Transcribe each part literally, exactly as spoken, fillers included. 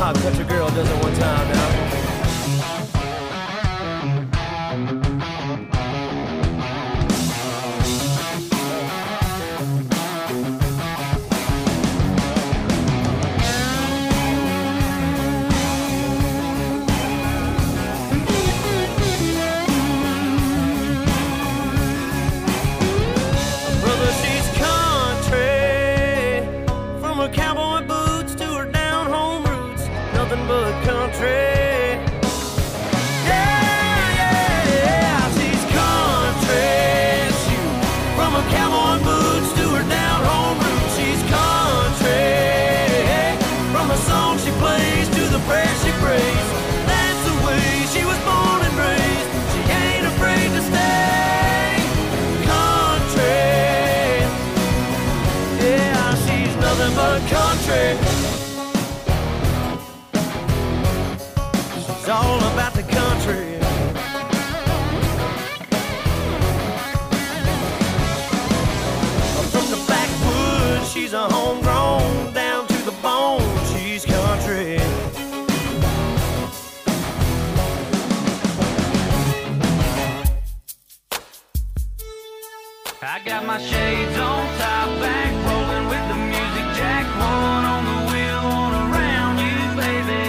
hot country girl does it one time now. It's all about the country. From the backwoods, she's a homegrown, down to the bone, she's country. I got my shades on, top back, rolling with the music jack, one on the wheel, one around you, baby.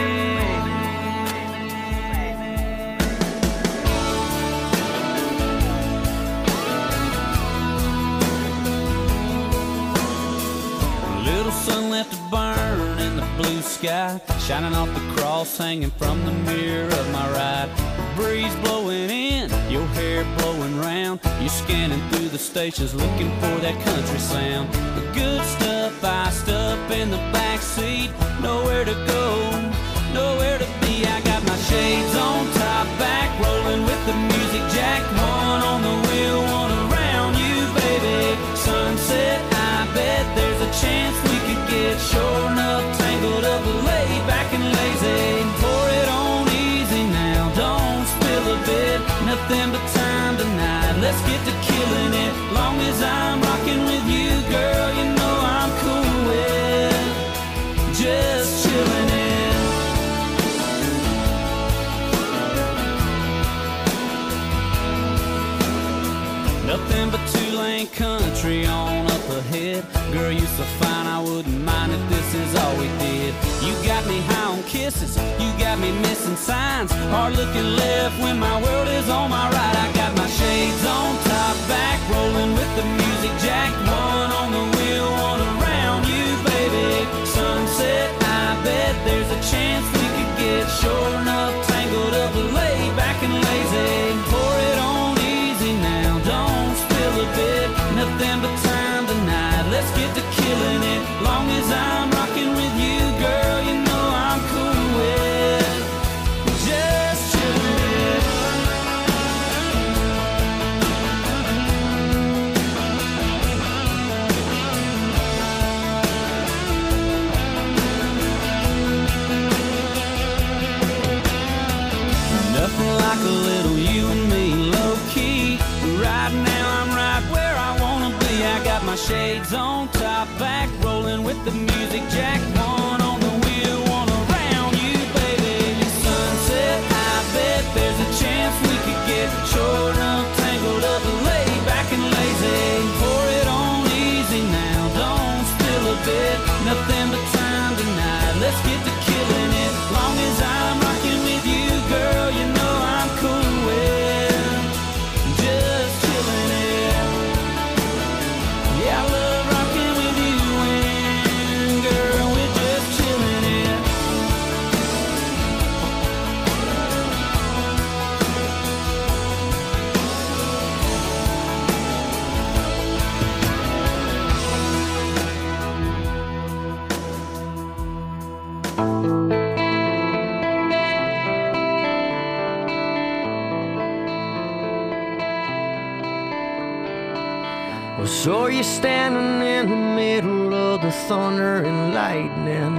A little sun left to burn in the blue sky, shining off the cross hanging from the mirror of my ride. The breeze blowing in, your hair blowing round. You're scanning through the stations looking for that country sound. The good stuff iced up in the back seat. Nowhere to go, nowhere to be. I got my shades on, top back, rolling with the music jack. One on the wheel, one around you, baby. Sunset, I bet there's a chance we could get sure enough tangled up, laid back and lazy. Pour it on easy now, don't spill a bit. Nothing but time tonight, let's get to killing it. Long as I'm rocking with you, girl, you know I'm cool with just chilling it. Nothing but two-lane country on up ahead. Girl, you so fine, I wouldn't mind if this is all we did. You got me high on kisses, you got me missing signs. Hard looking left when my world is on my right. I got my shades on, top back, rolling with the music jack. One on the wheel, one around you, baby. Sunset, I bet there's a chance we could get sure enough tangled up, laid back and lazy. Pour it on easy now, don't spill a bit. Nothing but time tonight, let's get to killing it. Long as I'm rocking with you, girl, you know I'm cool with just chilling it. Nothing like a little you and me, low-key. Right now I'm right where I wanna be. I got my shades on, top back, rolling with the music jack. One on the wheel, one around you, baby. Sunset, I bet there's a chance we could get sure enough tangled up, laid back and lazy. Pour it on easy now, don't spill a bit. Nothing but time tonight, let's get to killing it. Long as I'm rocking with you, girl, you know I'm cool with just chilling it. Yeah, I love rocking with you and girl, we're just chilling it. Well, so you're standing in the middle of the thunder and lightning.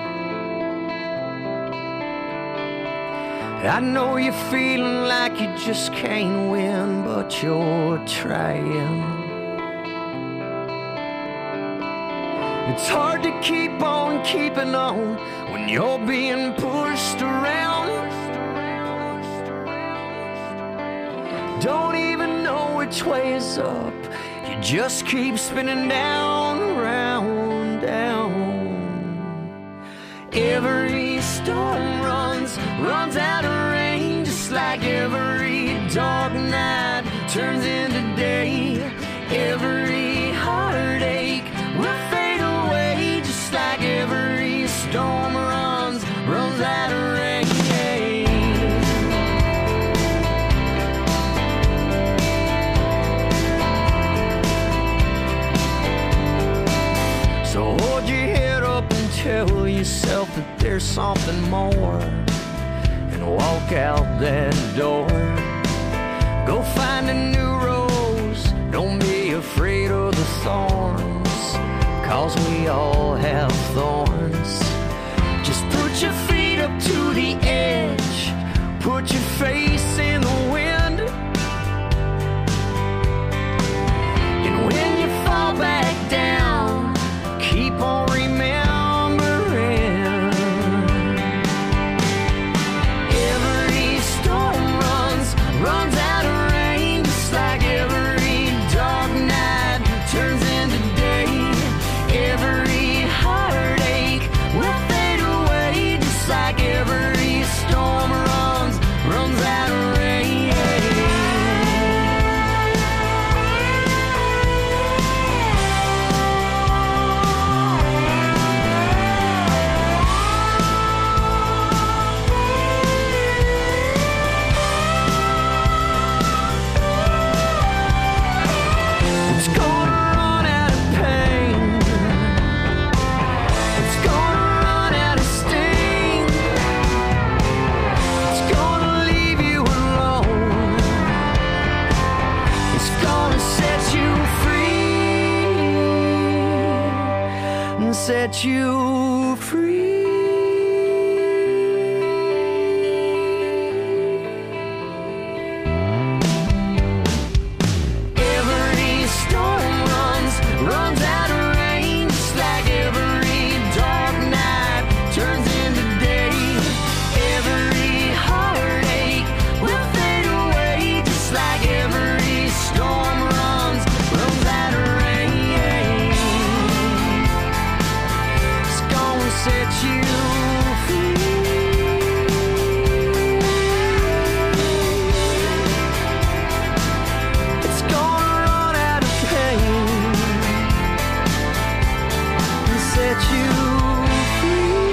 I know you're feeling like you just can't win, but you're trying. It's hard to keep on keeping on when you're being pushed around. Don't even know which way is up. You just keep spinning down, round, down. Every storm runs, runs out of rain, just like every dark night turns into day. Every heartache will fade away, just like every storm runs, runs out of rain. So hold your head up and tell yourself that there's something more, and walk out that door. Go find a new rose, don't be afraid of the thorns, cause we all have thorns. Just put your feet up to the edge, put your face in the wind, and when you fall back down, keep on remembering. Every storm runs, runs out of rain, just like every dark night turns into day. Every heartache will fade away, just like every storm runs, runs out of rain. It's gonna run out of pain, it's gonna run out of sting, it's gonna leave you alone, it's gonna set you free, and set you free. Every storm runs, runs out of rain, just like every dark night turns into day. Every heartache will fade away, just like every storm runs, runs out of rain. It's gonna set you free. It's gonna run out of pain and set you free.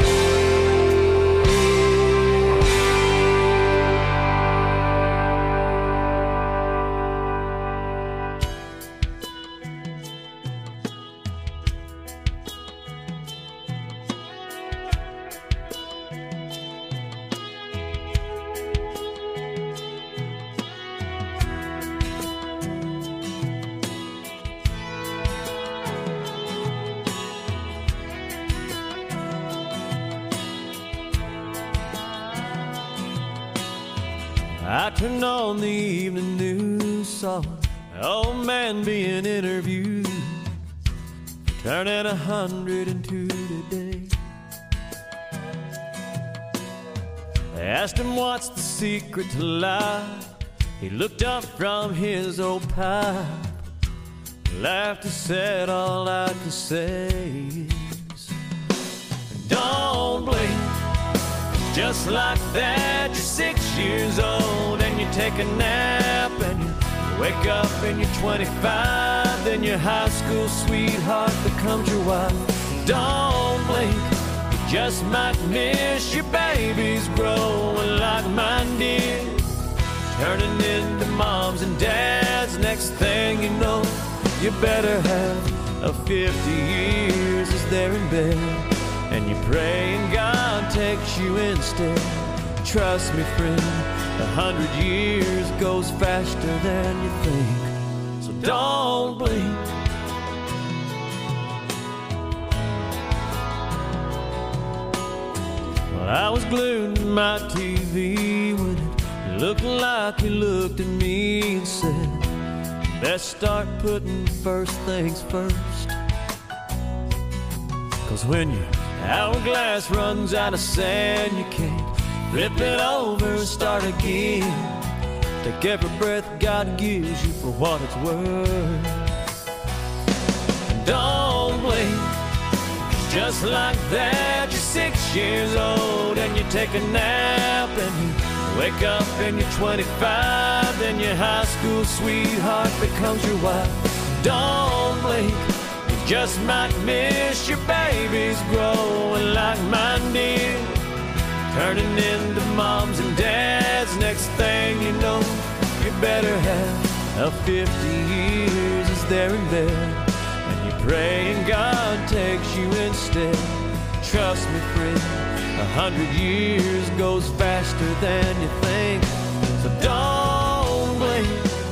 I turned on the evening news, saw an old man being interviewed, turning a hundred and two today. They asked him what's the secret to life. He looked up from his old pipe, laughed and said, all I can say is, don't blink. Just like that, you're six years old and you take a nap and you wake up and you're twenty-five. Then your high school sweetheart becomes your wife. Don't blink, you just might miss your babies growing like mine did, turning into moms and dads. Next thing you know, you better have a fifty years as they're in bed, and you pray and God takes you instead. Trust me, friend, a hundred years goes faster than you think, so don't blink. Well, I was glued to my T V when it looked like he looked at me and said, best start putting first things first. 'Cause when your hourglass runs out of sand, you can't flip it over and start again. Take every breath God gives you for what it's worth. Don't blink, 'cause just like that, you're six years old and you take a nap and you wake up and you're twenty-five, then your high school sweetheart becomes your wife. Don't blink, you just might miss your babies growing like mine did, turning into moms and dads. Next thing you know, you better have a fifty years is there in bed, and you're praying God takes you instead. Trust me, friend, a hundred years goes faster than you think, so don't blink.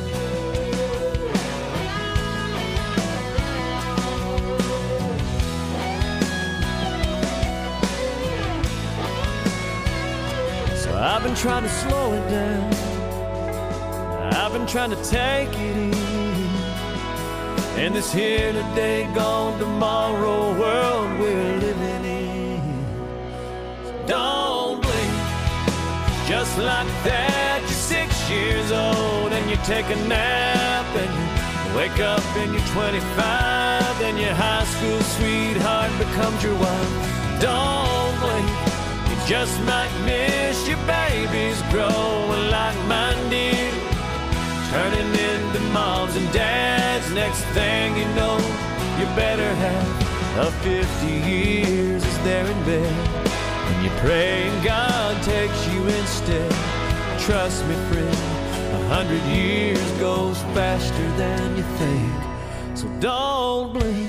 So I've been trying to slow it down, I've been trying to take it easy, in this here today, gone tomorrow world we're living in. So don't blink, just like that, you're six years old and you take a nap and you wake up and you're twenty-five, then your high school sweetheart becomes your wife. Don't blink, you just might miss your babies growing like mine did, turning into moms and dads. Next thing you know, you better have a fifty years is there in bed, and you're praying God takes you instead. Trust me, friend, a hundred years goes faster than you think, so don't blink.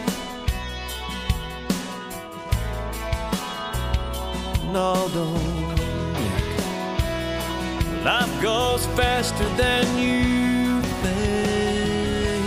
No, don't blink. Life goes faster than you think.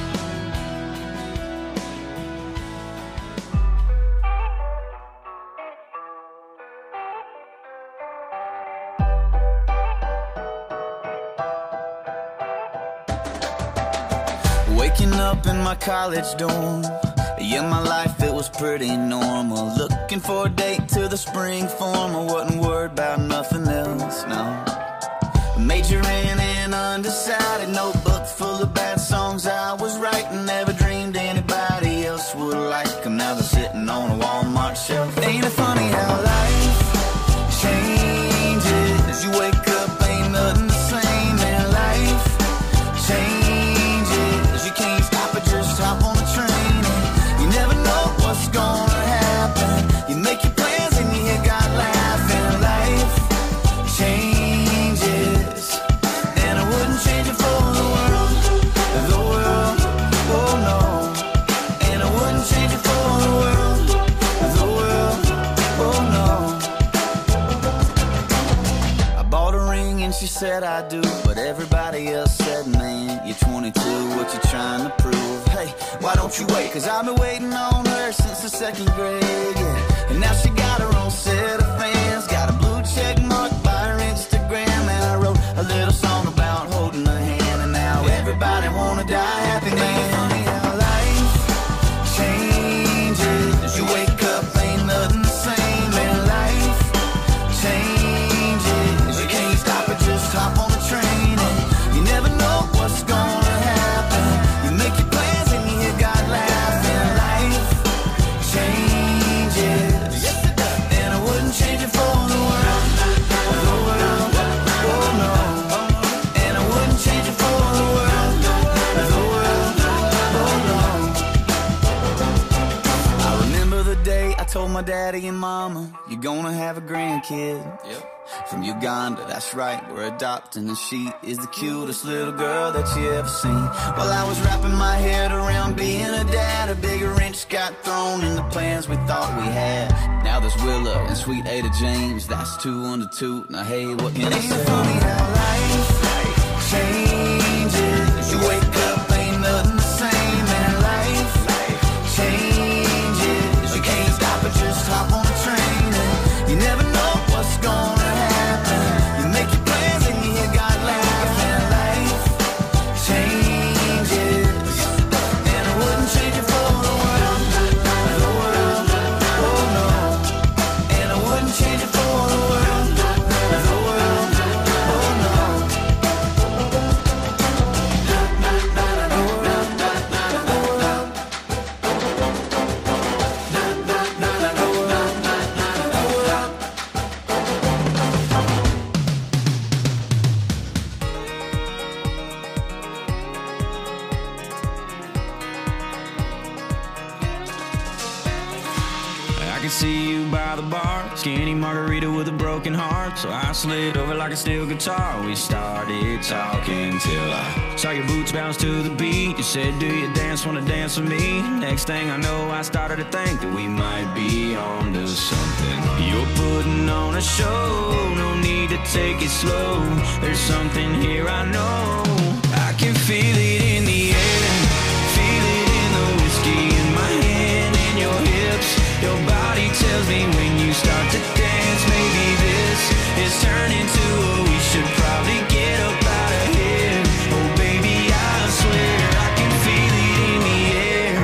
Waking up in my college dorm, yeah, my life, it was pretty normal. Looking for a date to the spring form, I wasn't worried about nothing else, no. Majoring in undecided, notebook full of bad songs I was writing. Never dreamed anybody else would like them. Now they're sitting on a Walmart shelf. Ain't it funny how life changes? You wake up, ain't nothing the same, and life changes. You can't stop it, just hop on the train, and you never know what's gonna happen. You make your plans and you hear God laughing. Life changes, and I wouldn't change it for the world, the world, oh no. And I wouldn't change it for the world, the world, oh no. I bought a ring and she said I do, but everybody else said, man, you're twenty-two, what you trying to prove? Hey, why don't you wait? Cause I've been waiting on her since the second grade, yeah. And now she got her own set of fans, got a blue check mark by her Instagram, and I wrote a little song about holding her hand, and now everybody wanna die happy, man. Funny how life changes. You wake up, ain't nothing the same, and life changes. You can't stop it, just hop on the train, and you never know what's gonna happen. You make your plans and you hear God laughing. Life changes, and I wouldn't change it for the world, the world, oh no. And I wouldn't change it for the world, the world, oh no. I remember the day I told my daddy and mama, you're gonna have a grandkid. Yep. From Uganda, that's right, we're adopting, and she is the cutest little girl that you ever seen. While I was wrapping my head around being a dad, a bigger wrench got thrown in the plans we thought we had. Now there's Willow and sweet Ada James, that's two under two. Now hey, what can I say? Funny how life changes. You wake up, ain't nothing the same, and life changes. You can't stop it, just hop on the train, and you never know what's gonna happen. You make your plans and you hear God laughing. Life changes, and I wouldn't change it for the world, the world, could see you by the bar, skinny margarita with a broken heart. So I slid over like a steel guitar. We started talking till I saw your boots bounce to the beat. You said, do you dance, wanna dance with me? Next thing I know, I started to think that we might be on to something. You're putting on a show, no need to take it slow. There's something here I know. I can feel it in the air, feel it in the whiskey in my hand and your hips. Your body tells me when you start to dance, maybe this is turning to a we should probably get up out of here. Oh baby, I swear I can feel it in the air.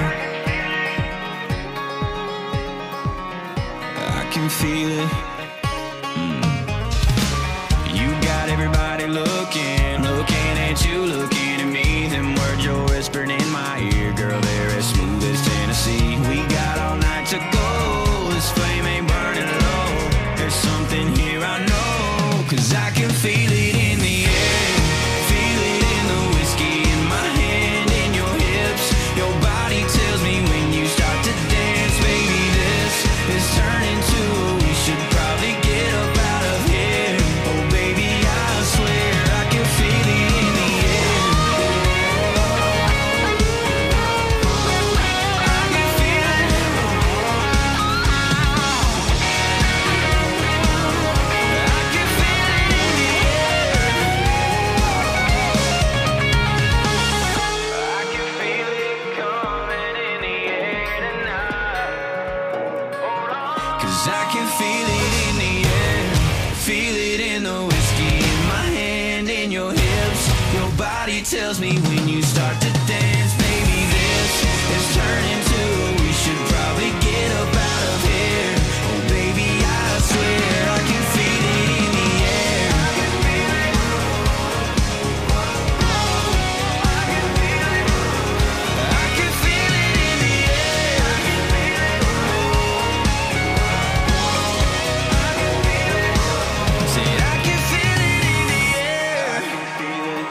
I can feel it. Mm. You got everybody looking, looking at you, looking at me. Them words you're whispering in my ear, girl, they're as smooth as Tennessee. We got all night to go, this flame ain't burning low. There's something here I know, cause I can feel it in the air, feel it in the whiskey in my hand and your hips. Your body tells me when you start to dance, baby, this is turning to a we should probably get up out of here. Oh baby, I swear I can feel it in the air. I can feel it. I can feel it in the air. I can feel it coming in the air tonight. Hold on. Cause I can feel it in the air, feel it in the whiskey in my hand and your hips. Your body tells me when you start to dance, baby, this is turning to a we should probably get up out of here. Oh baby, I swear I can feel it in the air. I can feel it. I can feel it. I can feel it in the air. I can feel it. I can feel it. Said I can feel it in the air. I can feel it.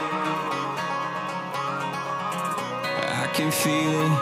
I can feel it.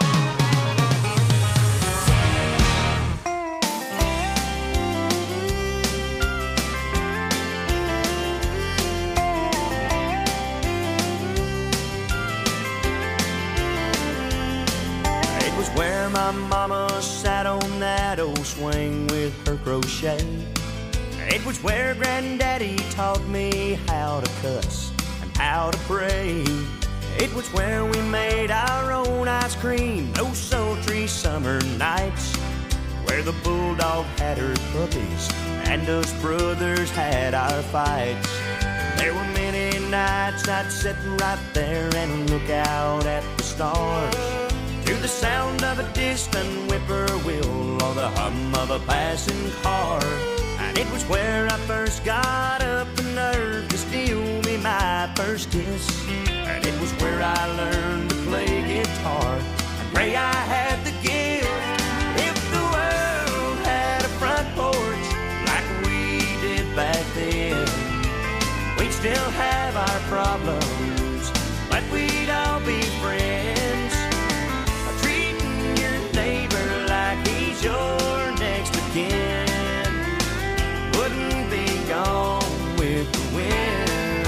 It was where my mama sat on that old swing with her crochet. It was where granddaddy taught me how to cuss and how to pray. It was where we made our own ice cream those sultry summer nights, where the bulldog had her puppies and us brothers had our fights. There were many nights I'd sit right there and look out at the stars, to the sound of a distant whippoorwill or the hum of a passing car. And it was where I first got up the nerve to steal me my first kiss. And it was where I learned to play guitar and pray I had the gift. If the world had a front porch like we did back then, we'd still have our problems, but we'd all be friends. Treating your neighbor like he's your next of kin wouldn't be gone with the wind.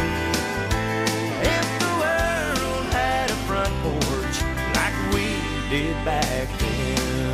If the world had a front porch like we did back then.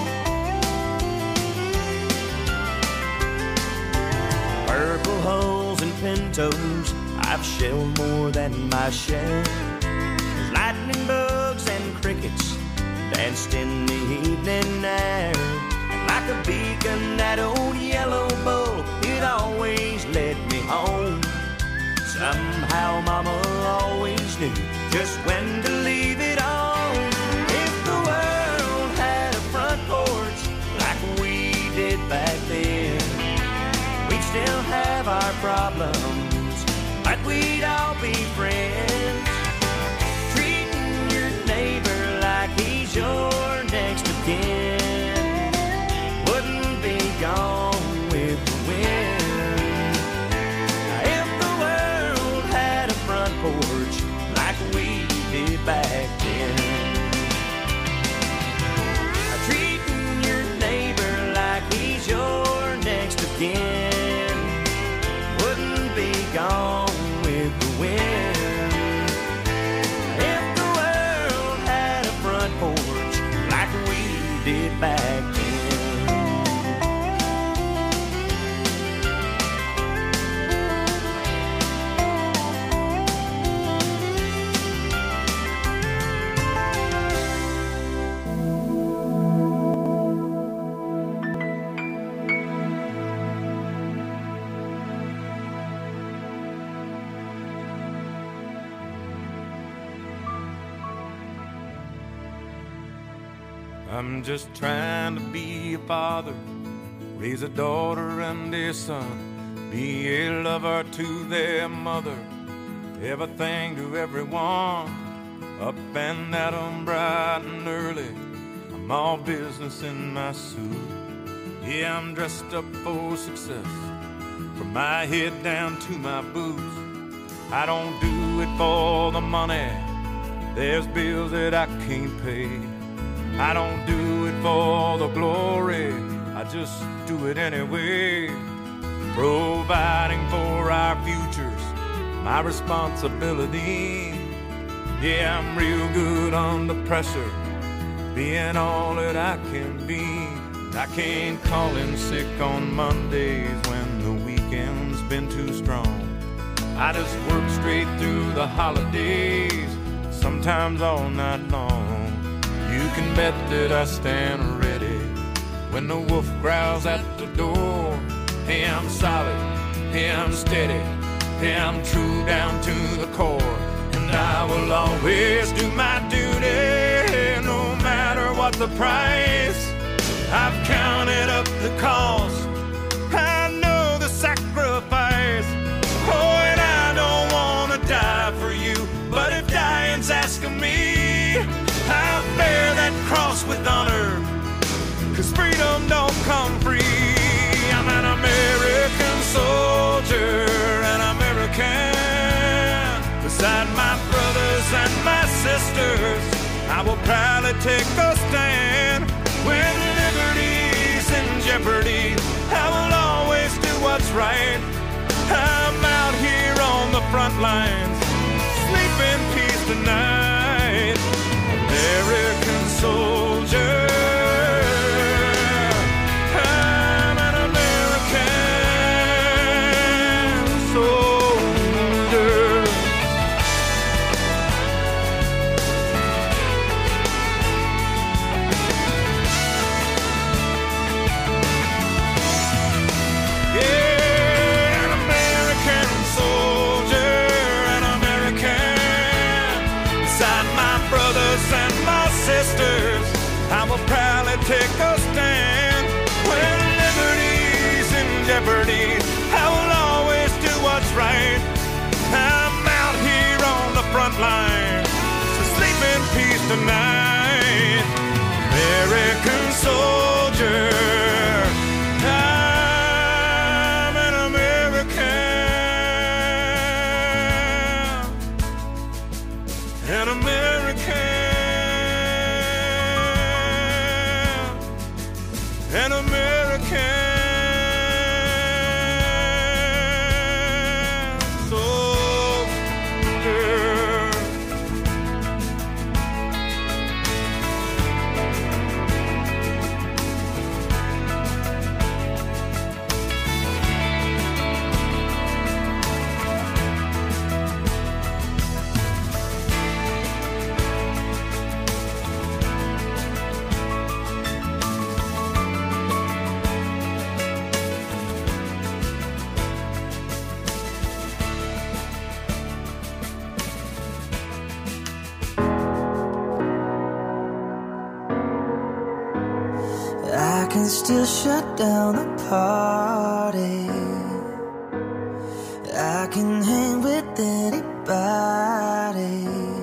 Purple hulls and pintos I've shelled more than my share. There's lightning bugs and crickets danced in the evening air. And like a beacon, that old yellow bull, it always led me home. Somehow mama always knew just when to leave it on. If the world had a front porch like we did back then, we'd still have our problems, but we'd all be friends. Treating your neighbor like he's your next of kin wouldn't be gone with the wind. If the world had a front porch like we did back then, treating your neighbor I'm just trying to be a father, raise a daughter and a son, be a lover to their mother, everything to everyone, up and at 'em bright and early. I'm all business in my suit. Yeah, I'm dressed up for success, from my head down to my boots. I don't do it for the money, there's bills that I can't pay. I don't do it for the glory, I just do it anyway. Providing for our futures, my responsibility. Yeah, I'm real good under pressure, being all that I can be. I can't call in sick on Mondays when the weekend's been too strong. I just work straight through the holidays, sometimes all night long. You can bet that I stand ready when the wolf growls at the door. Hey, I'm solid, hey, I'm steady, hey, I'm true down to the core. And I will always do my duty, no matter what the price. I've counted up the cost, I know the sacrifice. Oh, and I don't want to die for you, but if dying's asking me, I'll bear that cross with honor, 'cause freedom don't come free. I'm an American soldier, an American. Beside my brothers and my sisters, I will proudly take a stand. When liberty's in jeopardy, I will always do what's right. I'm out here on the front lines, sleep in peace tonight. American soldier, I'm an American soldier. Yeah, an American soldier, an American. Beside my brothers and my sisters, I will proudly take a stand. When liberty's in jeopardy, I will always do what's right. I'm out here on the front line, so sleep in peace tonight. American soldier, I'm an American, an American. An American soldier. I can still shut down the party, I can hang with anybody,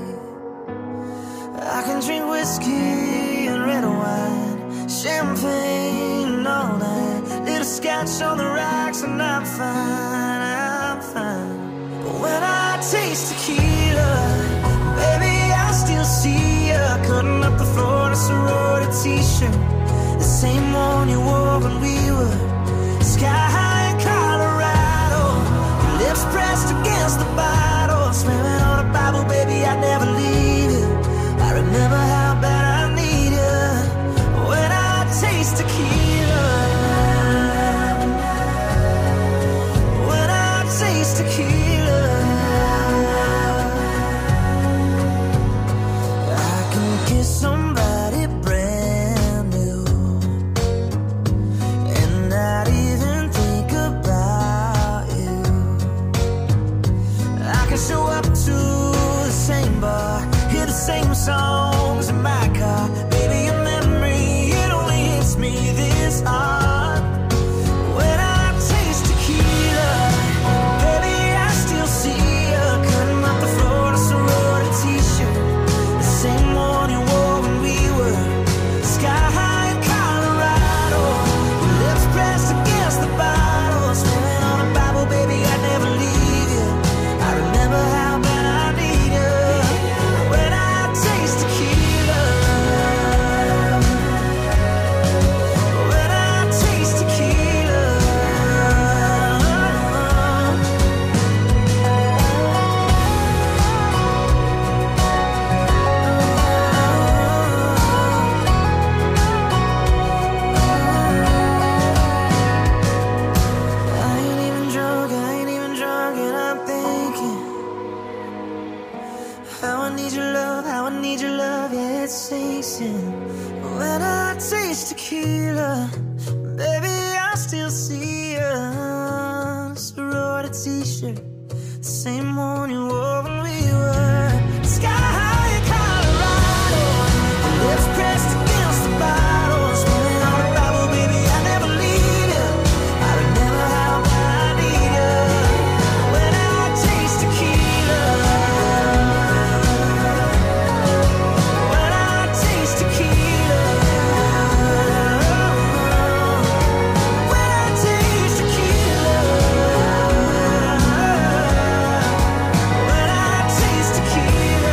I can drink whiskey and red wine, champagne and all that, little scotch on the rocks, and I'm fine, I'm fine. But when I taste tequila, baby, I still see ya cutting up the floor in a sorority t-shirt, the same one you wore when we were sky high in Colorado. Your lips pressed against the bottle, swearing on a Bible, baby, I'd never leave you. I remember how bad I need you. When I taste tequila, when I taste tequila, I can kiss somebody brand new and not even think about you. I can show up to the same bar, hear the same songs, conversation. When I taste tequila, baby, I still see you. Sorority t-shirt, the same one you wore when we were sky high in Colorado. Lips pressed against the bottle, smoking on the Bible, baby, I never leave you. I remember how I need you. When I taste tequila, when I taste tequila, when I taste tequila, when I taste tequila.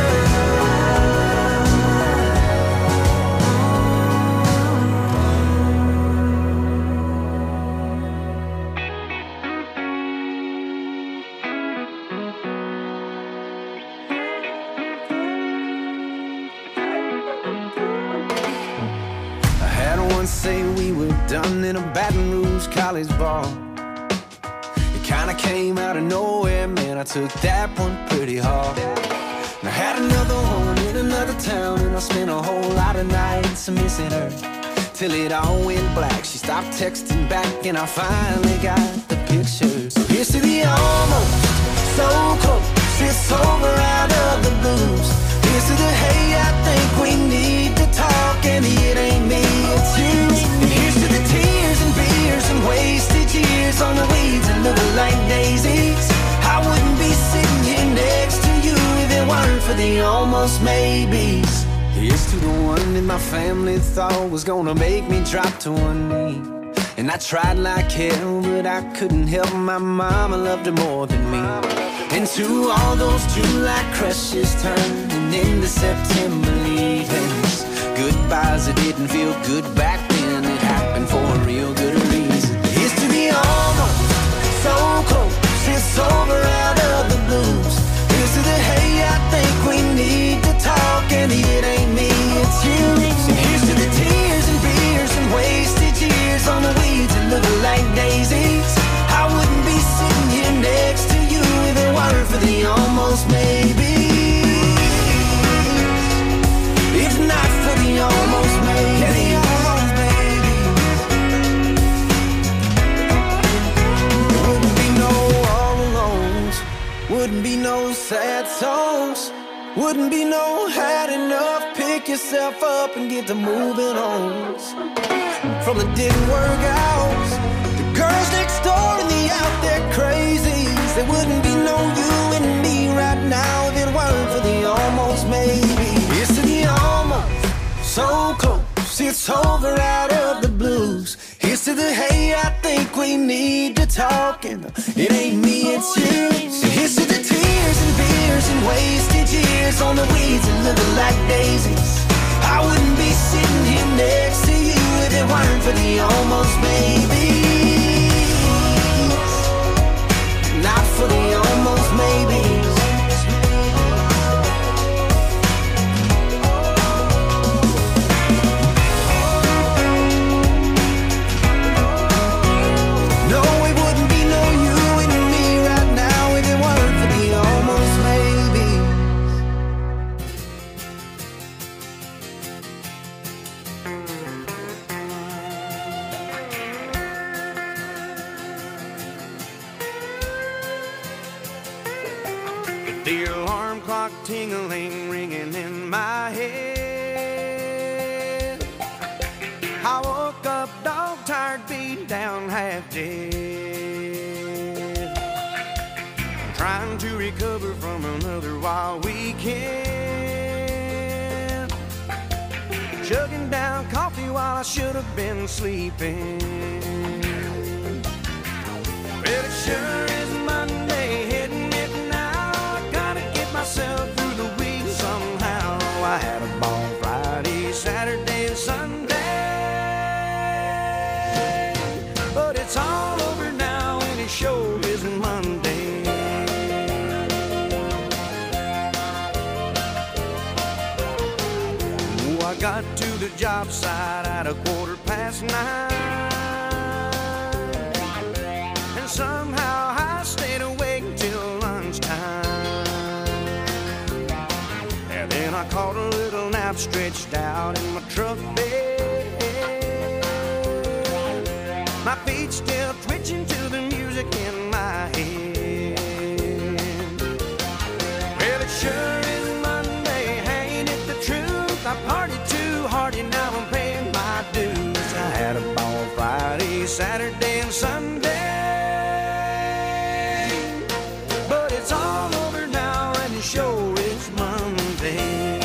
I had one say we were done in a Baton Rouge college bar. It kinda came out of nowhere, man, I took that one pretty hard. And I had another one in another town, and I spent a whole lot of nights missing her, till it all went black. She stopped texting back, and I finally got the picture. So here's to the almost, so close, it's over out of the blues. Here's to the hey, I think we need to talk, and it ain't me, it's you. And here's to the tears and beers and wasted years on the weeds and looking like daisies. I wouldn't be sitting here next to you if it weren't for the almost maybes. Here's to the one that my family thought was gonna make me drop to one knee. And I tried like hell, but I couldn't help. My mama loved her more than me. And to all those July crushes turning into September leavings, goodbyes that didn't feel good back then, it happened for a real good reason. Here's to the almost, so close, it's over out of the blues. Here's to the hey, I think we need to talk, and it ain't me, it's you. And here's to the tears and beers and wasted years on the weeds and looking like daisies. I wouldn't be sitting here next to you if it weren't for the almost maybe. If not for the almost maybe. There wouldn't be no all alones, wouldn't be no sad songs, wouldn't be no had enough. Pick yourself up and get to moving on. From the didn't work out, the girls next door and the out there crazies. There wouldn't be no you and me right now if it weren't for the almost maybe. Here's to the almost, so close, it's over out of the blues. Here's to the hey, I think we need to talk, and it ain't me, it's you. So here's to the tears and beers and wasted years on the weeds and looking like daisies. I wouldn't be sitting here next to you if it weren't for the almost maybe. Not for the almost maybes. No, it wouldn't be no you and me right now if it weren't for the almost maybes. The alarm clock tingling, ringing in my head. I woke up dog tired, beat down, half dead. I'm trying to recover from another wild weekend, chugging down coffee while I should have been sleeping. Well, it sure is Monday, hitting it now. I gotta get myself through the week somehow. I had a ball Friday, Saturday, and Sunday, but it's all over now and it sure isn't Monday. Oh, I got to the job site at a quarter past nine, and somehow I stayed awake till lunchtime. And then I caught a little nap I'm stretched out in my truck bed. My feet still twitching to the music in my head. Well, it sure is Monday, ain't it the truth? I partied too hard and now I'm paying my dues. I had a ball Friday, Saturday, and Sunday, but it's all over now and it sure is Monday.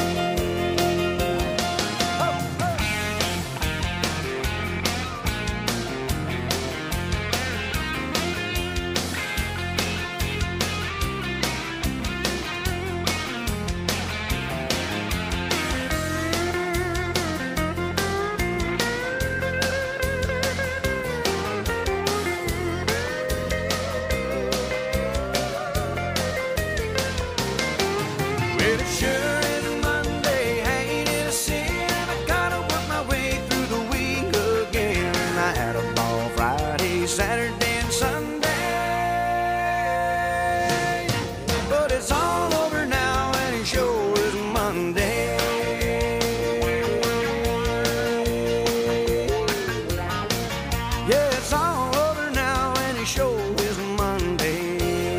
Saturday and Sunday, but it's all over now and it sure is Monday. Yeah, it's all over now and it sure is Monday.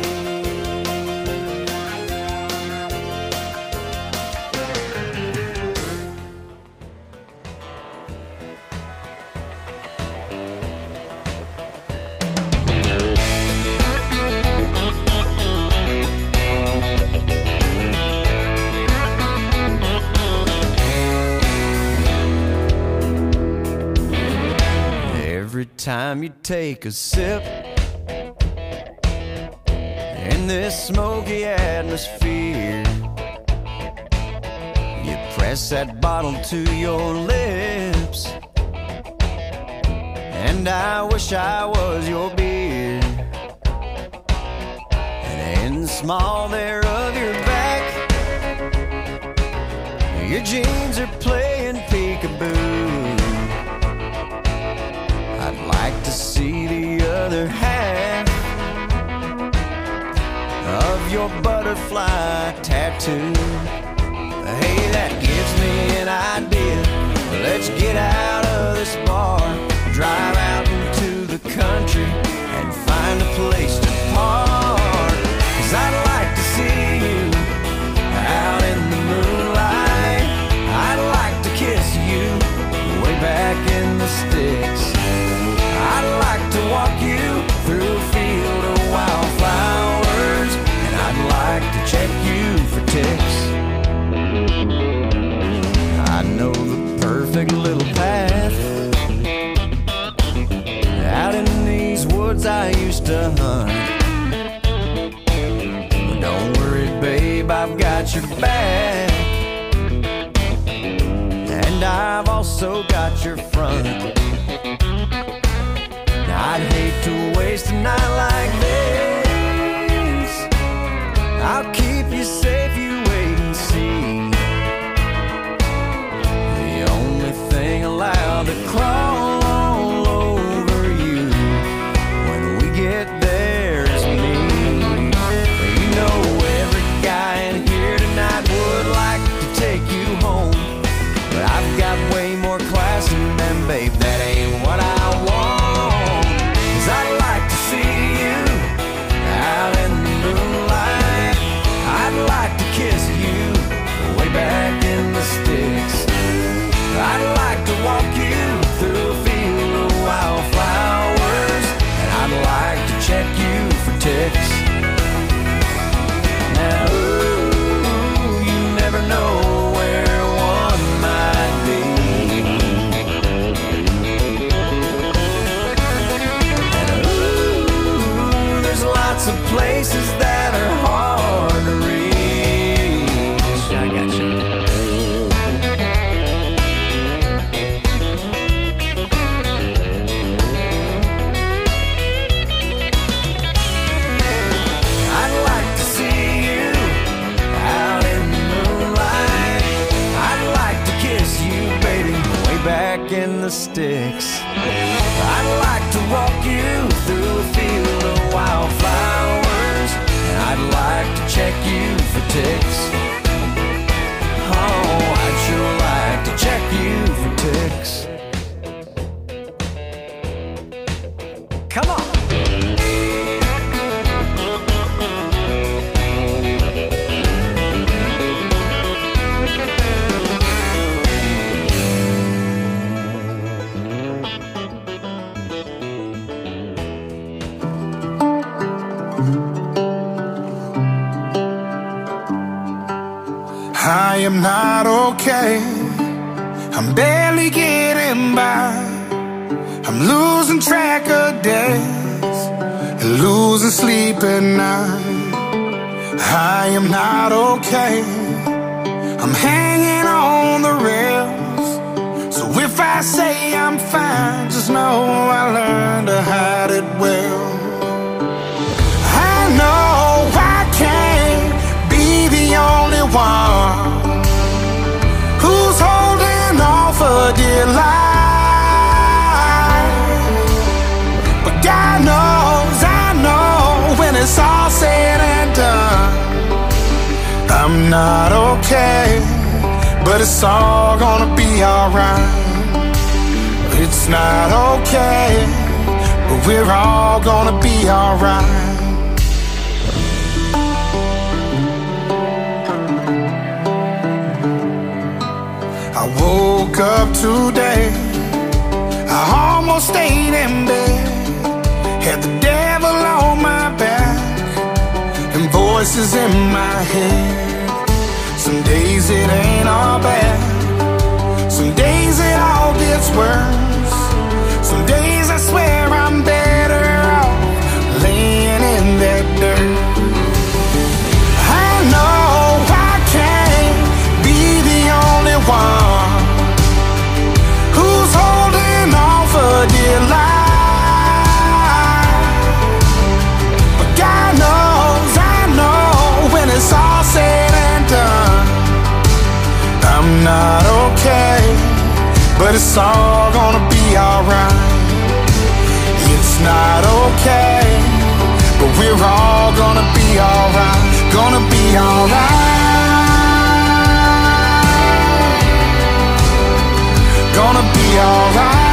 Every time you take a sip in this smoky atmosphere, you press that bottle to your lips, and I wish I was your beer. And in the small there of your back, your jeans are playing peekaboo. I'd like to see the other half of your butterfly tattoo. Hey, that gives me an idea. Let's get out of this bar, drive out into the country and find a place to park. 'Cause I'd like to see you out in the moonlight. I'd like to kiss you way back in the sticks. I'd like to walk you through a field of wildflowers, and I'd like to check you for ticks. I know the perfect little path out in these woods I used to hunt. But don't worry, babe, I've got your back, and I've also got your front. I'd hate to waste a night like this. I'll keep you safe, you wait and see. The only thing allowed to crawl all over you when we get there is me. You know every guy in here tonight would like to take you home, but I've got way more class than them, babe, that ain't what I want. I'd like to see you out in the moonlight. I'd like to kiss you way back in the sticks. I'd like to walk you through a field of wildflowers, and I'd like to check you for ticks. Now, ooh, you never know where one might be. Lots of places that are hard to reach. I got you. I'd like to see you out in the moonlight. I'd like to kiss you, baby, way back in the sticks. I'd like to walk you through a field of wildflowers, and I'd like to check you for ticks. Oh, I'd sure like am not okay. I'm barely getting by. I'm losing track of days and losing sleep at night. I am not okay. I'm hanging on the rails. So if I say I'm fine, just know I learned to hide it well. I know I can't be the only one who's holding on for dear life. But God knows, I know, when it's all said and done, I'm not okay, but it's all gonna be alright. It's not okay, but we're all gonna be alright. I woke up today, I almost stayed in bed, had the devil on my back and voices in my head. Some days it ain't all bad, some days it all gets worse. Some days I swear I'm better off laying in that dirt. I know I can't be the only one who's holding on for dear life. But God knows, I know, when it's all said and done, I'm not okay, but it's all gonna be alright. It's not okay, but we're all gonna be alright. Gonna be alright. Gonna be alright.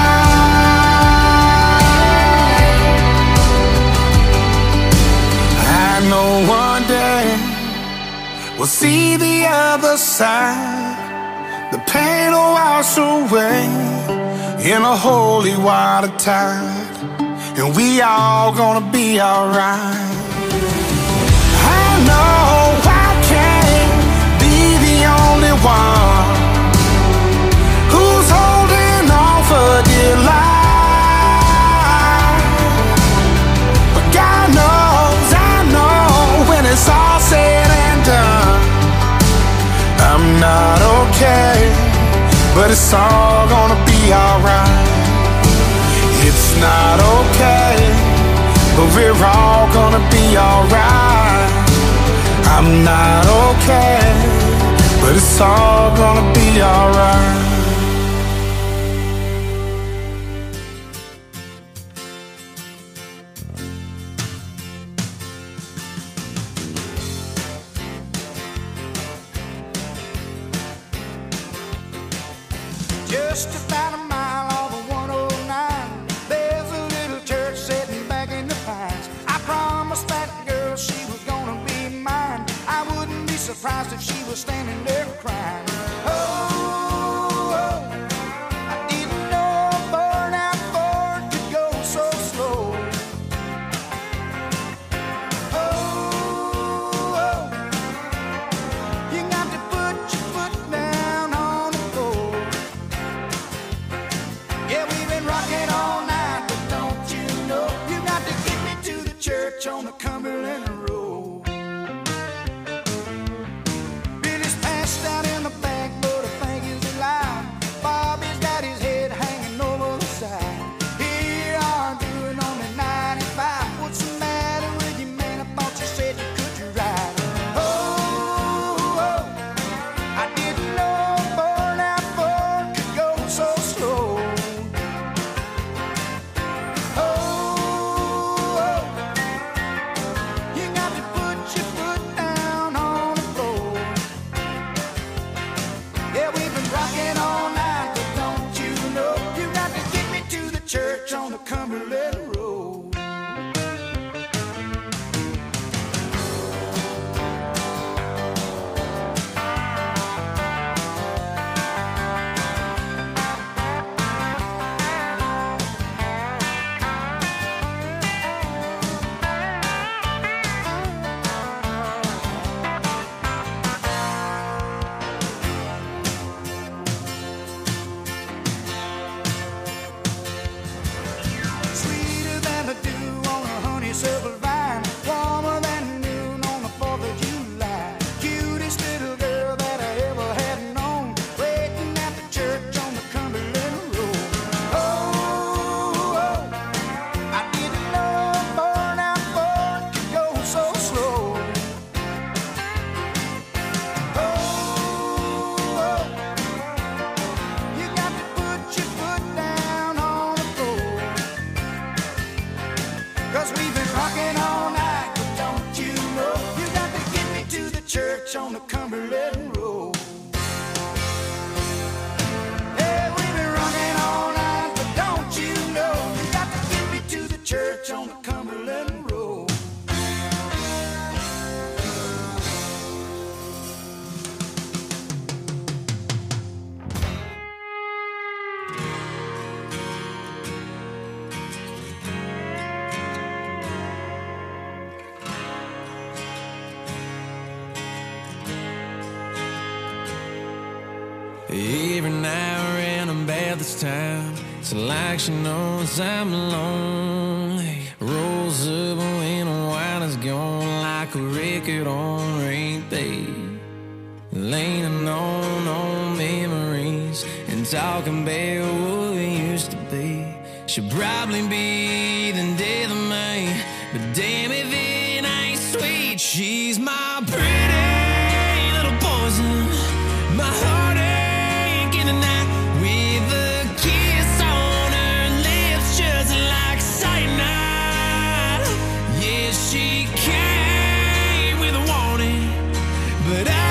I know one day we'll see the other side. The pain will wash away in a holy water tide, and we all gonna be alright. I know I can't be the only one who's holding on for dear life. But God knows, I know, when it's all said and done, I'm not okay, but it's all gonna be alright. It's not okay, but we're all gonna be alright. I'm not okay, but it's all gonna be alright. Just about a mile off of one oh nine, there's a little church sitting back in the pines. I promised that girl she was gonna be mine. I wouldn't be surprised if she was standing there crying. Oh, oh, I didn't know a burnout Ford could go so slow. Oh, oh, you got to put your foot down on the floor. Yeah, we've been rocking all night, but don't you know, you got to get me to the church on the Cumberland Road. Billy's passed left this town. It's like she knows I'm lonely. Rolls up when the wine is gone, like a record on repeat. Leaning on old memories and talking about what we used to be. She'll probably be the death of me, but damn if it ain't sweet. She's my pretty little poison, my heartache in the night, with a kiss on her lips just like cyanide. Yeah, she came with a warning, but I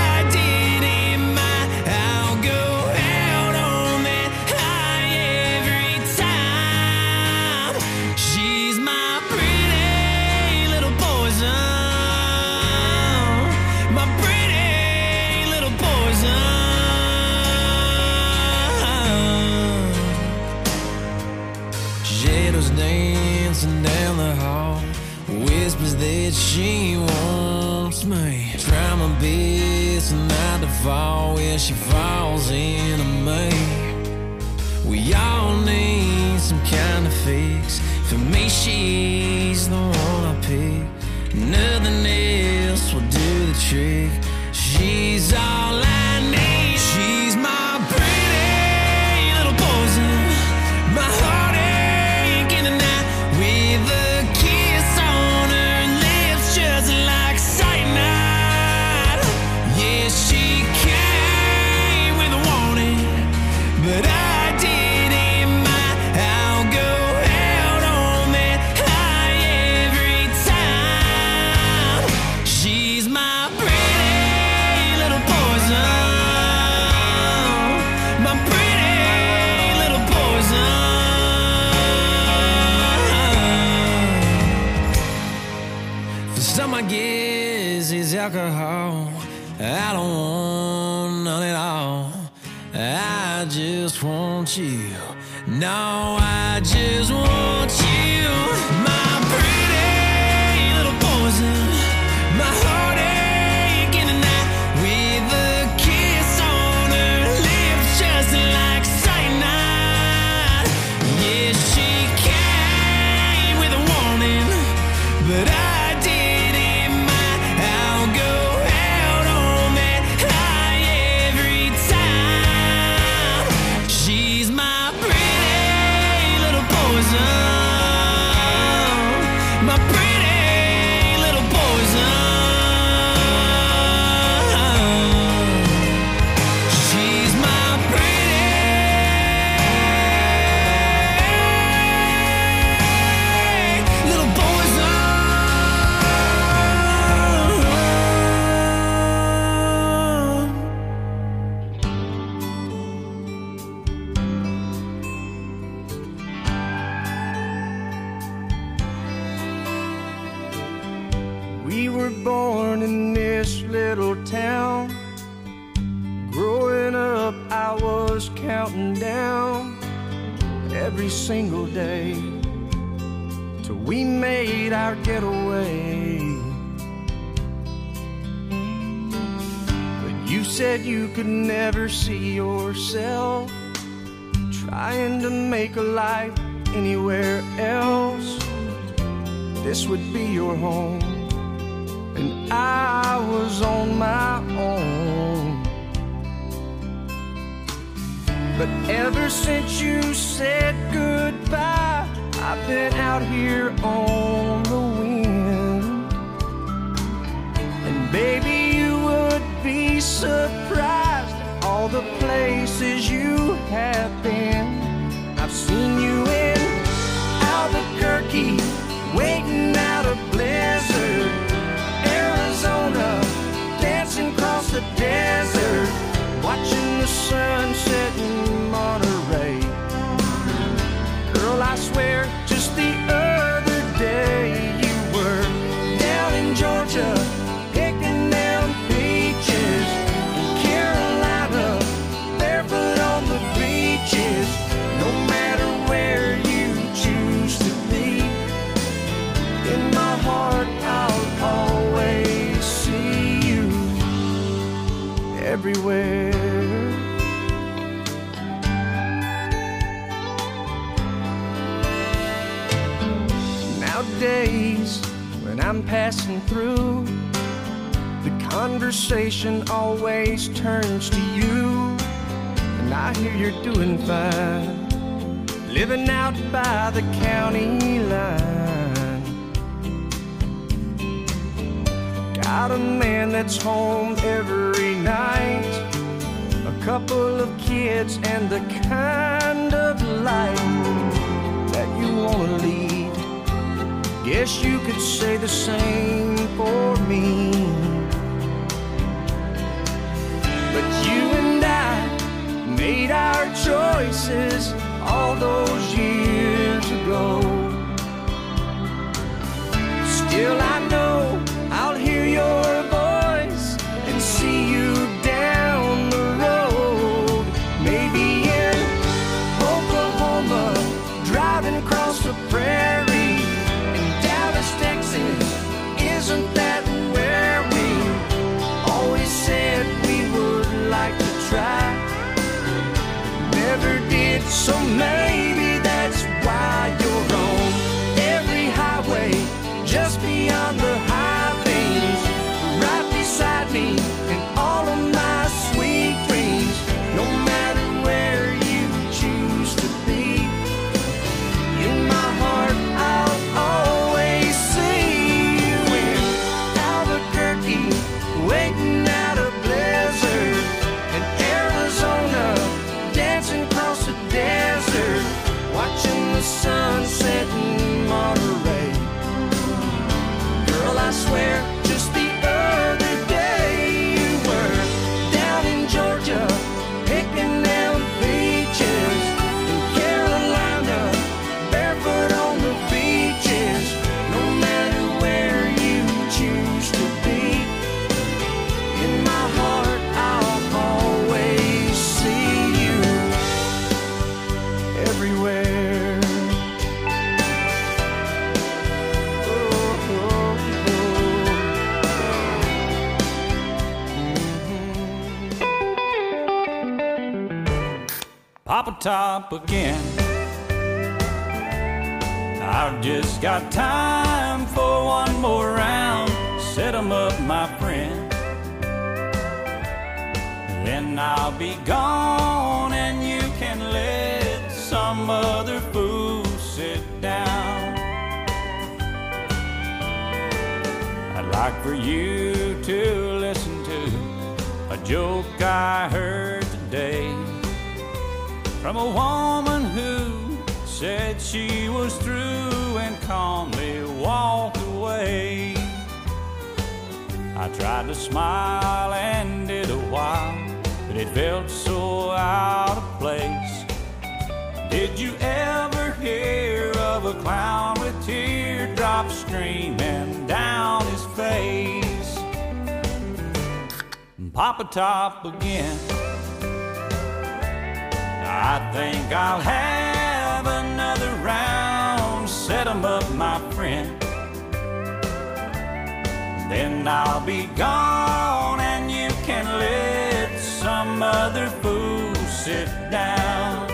down the hall, whispers that she wants me. Try my best not to fall where she falls into me. We all need some kind of fix. For me, she's the one I pick. Nothing else will do the trick. She's all I need. She's my pretty little poison, my heartache in the night, with a kiss on her lips just like cyanide. Yeah, she came with a warning, but I didn't mind. I'll go out on that high every time. She's my pretty little poison, my pretty little poison. Some I guess is alcohol. I don't want none at all. I just want you. No, I just want you. My pretty little poison, my heartache in the night, with a kiss on her lips just like cyanide. Yeah, she came with a warning, but I We were born in this little town. Growing up, I was counting down every single day till we made our getaway. But you said you could never see yourself trying to make a life anywhere else. This would be your home, and I was on my own. But ever since you said goodbye, I've been out here on the wind. And baby, you would be surprised at all the places you have been. I've seen you in Albuquerque, waiting out a blizzard, Arizona, dancing across the desert, watching the sun set in Monterey. Girl, I swear, just the other day you were down in Georgia, picking down peaches, in Carolina, barefoot on the beaches. No matter where days when I'm passing through, the conversation always turns to you. And I hear you're doing fine, living out by the county line. Got a man that's home every night, a couple of kids, and the kind of life that you wanna lead. Guess you could say the same for me. But you and I made our choices all those years ago. Still I know I'll hear your voice and see you down the road. Maybe in Oklahoma, driving across the prairie. In Dallas, Texas, isn't that where we always said we would like to try? Never did, so maybe that's why you're on every highway, just beyond the high things, right beside me in all of my sweet dreams. No matter where you choose to be, in my heart I'll always see you in Albuquerque, waiting out a blizzard, in Arizona, dancing across the desert, watching the sunset in Monterey. Girl, I swear, just the other day you were down in Georgia, picking them peaches. In Carolina, barefoot on the beaches. No matter where you choose to be, in my heart I'll always see you everywhere. Oh, oh, Papa Top again. I've just got time for one more round. Set 'em up, my friend. Then I'll be gone and you can let some other fool sit down. I'd like for you to listen to a joke I heard today from a woman who said she was through and calmly walked away. I tried to smile and did a while, but it felt so out of place. Did you ever hear of a clown with teardrops streaming down his face? Papa Top again. I think I'll have another round. Set 'em up, my friend. Then I'll be gone and you can let some other fool sit down.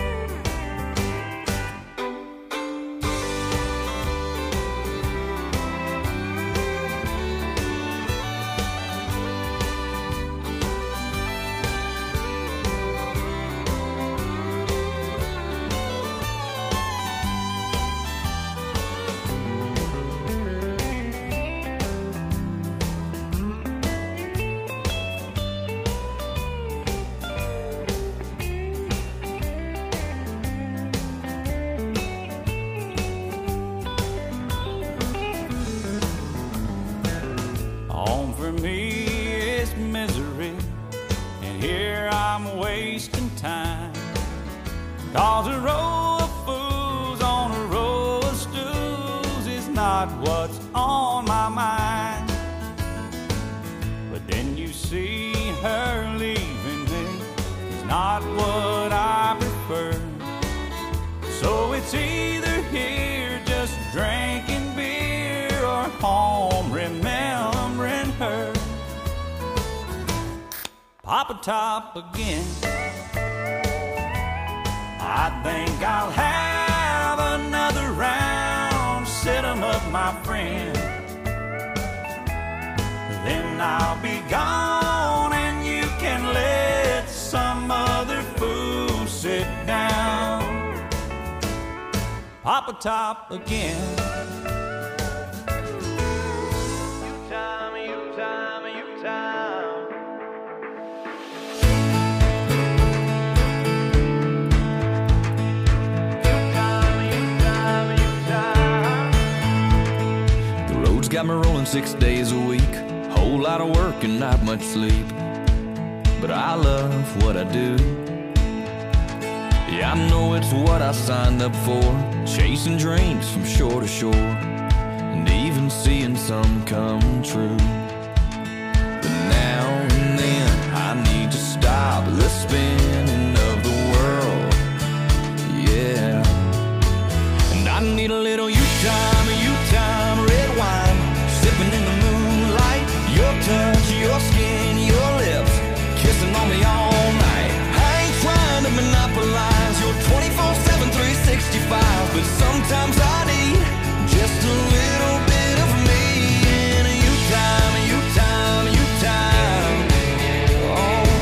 Cause a row of fools on a row of stools is not what's on my mind. But then you see her leaving me is not what I prefer. So it's either here just drinking beer or home remembering her. Papa Top again. I think I'll have another round. Set 'em up, my friend. Then I'll be gone and you can let some other fool sit down. Papa Top again. You time, you time, you time. Got me rolling six days a week, whole lot of work and not much sleep. But I love what I do. Yeah, I know it's what I signed up for, chasing dreams from shore to shore, and even seeing some come true. But now and then I need to stop the spinning of the world. Yeah, and I need a little you time, you time, red wine, sipping in the moonlight, your touch, your skin, your lips, kissing on me all night. I ain't trying to monopolize your twenty-four seven, three sixty-five, but sometimes I need just a little bit of me. And you time, you time, you time. Oh,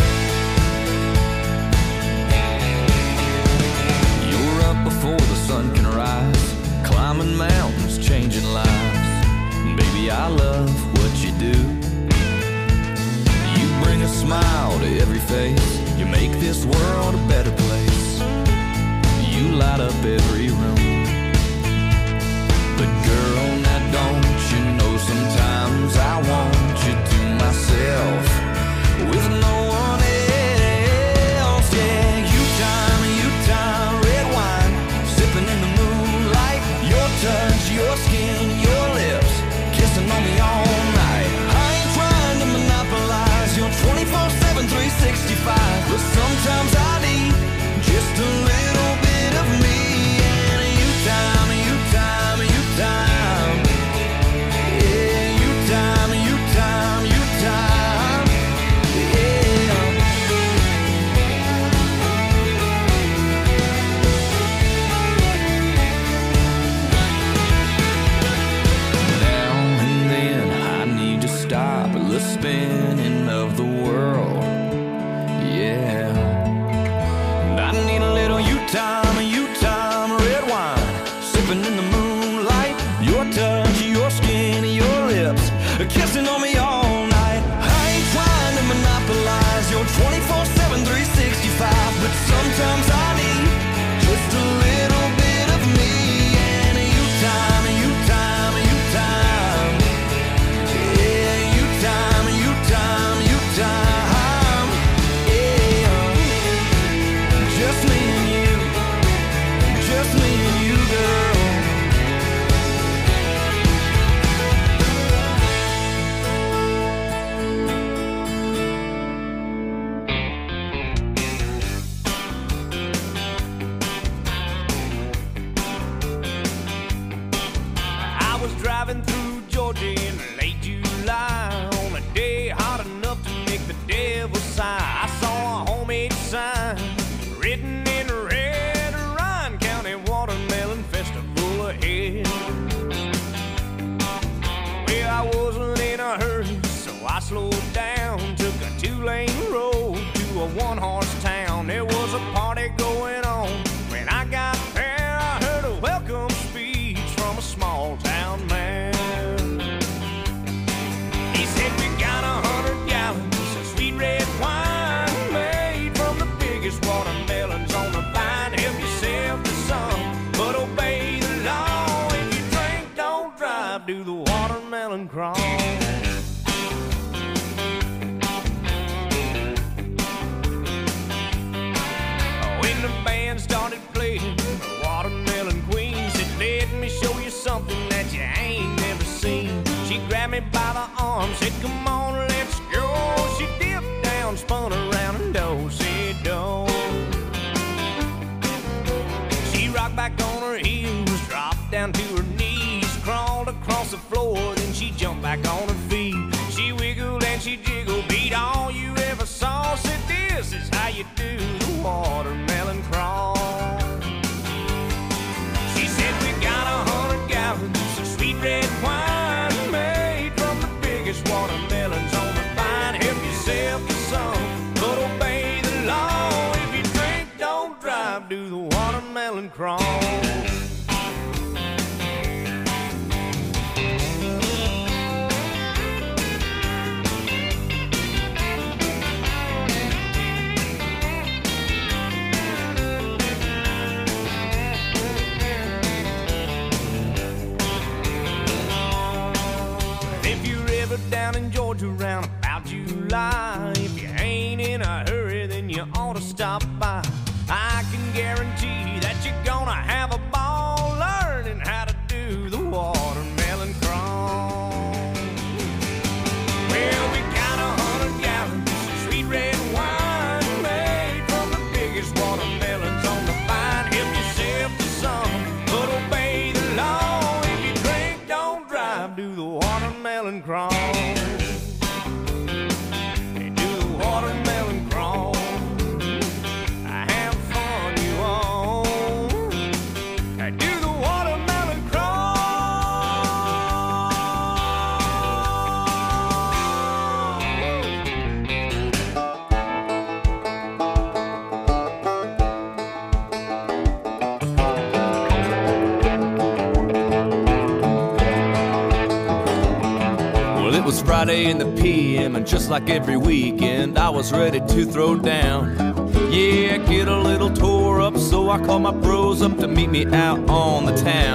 you're up before the sun can rise, climbing mountains, changing lives. Baby, I love what you do. You bring a smile to every face, you make this world a better place. You light up every room. But girl, now don't you know sometimes I want you to myself with no one else. Yeah, you time, you time, red wine, sipping in the moonlight, your touch, your skin, your lips, kissing on me all night. I ain't trying to monopolize your twenty-four seven, three sixty-five, but sometimes I need just a little bit of me. And you time, you time, you time. Yeah, you time, you time, you time. Yeah. Now and then I need to stop the spinning of the world. Yeah, and I need a little you time, you time, red wine, sipping in the moonlight, your touch, your skin, your lips, kissing on me all night. I ain't trying to monopolize your twenty-four seven, three sixty-five, but sometimes I need just a little bit of me. And you time, you time, you time. Yeah, you time, you time, you time. Yeah, just me and you, just me and you, girl. I was driving through Georgia in late July on a day hot enough to make the devil sigh. I saw a homemade sign written in red, Ryan County Watermelon Festival ahead. Well, I wasn't in a hurry, so I slowed down, took a two-lane road to a one-horse town. There was a party going on. When I got there, I heard a welcome speech from a small-town man. He said, we got a hundred gallons of sweet red wine made from the biggest watermelons on the vine. Help yourself to some, but obey the law. If you drink, don't drive, do the watermelon crawl. When the band started playing, the Watermelon Queen said, let me show you something that you ain't never seen. She grabbed me by the arm, said, come on, let's go. She dipped down, spun around, and do-si-do. She rocked back on her heels, dropped down to her knees, crawled across the floor, then she jumped back on her feet. She wiggled and she jiggled, beat all you ever saw. Said, this is how you do the watermelon crawl. She said, we got a hundred gallons of sweet drive, do the watermelon crawl. Down in Georgia round about July, if you ain't in a hurry, then you ought to stop by. I can guarantee that you're gonna have a ball learning how to do the watermelon crawl. Well, we got a hundred gallons of sweet red wine made from the biggest watermelons on the vine. Help yourself to some, but obey the law. If you drink, don't drive, do the watermelon crawl. Watermelon crawl. Have fun, you all. Do the watermelon crawl. Well, it was Friday in the P M, and just like every weekend, I was ready to throw down. Yeah, get a little tore up, so I called my bros up to meet me out on the town.